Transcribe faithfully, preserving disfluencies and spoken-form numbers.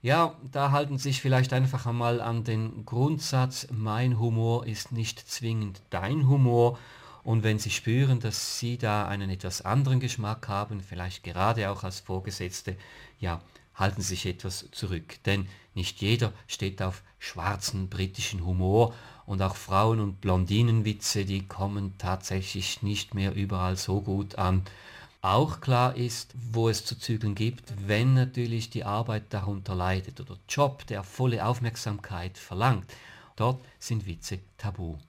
Ja, da halten sich vielleicht einfach einmal an den Grundsatz, mein Humor ist nicht zwingend dein Humor. Und wenn Sie spüren, dass Sie da einen etwas anderen Geschmack haben, vielleicht gerade auch als Vorgesetzte, ja, halten Sie sich etwas zurück. Denn nicht jeder steht auf schwarzen britischen Humor und auch Frauen- und Blondinenwitze, die kommen tatsächlich nicht mehr überall so gut an. Auch klar ist, wo es zu zügeln gibt, wenn natürlich die Arbeit darunter leidet oder Job, der volle Aufmerksamkeit verlangt. Dort sind Witze tabu.